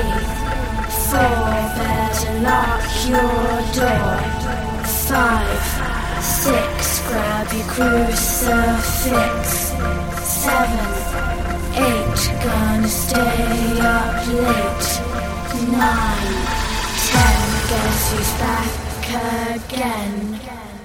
Four, better lock your door. 5, 6, grab your crucifix. 7, 8, gonna stay up late. 9, 10, guess who's back again.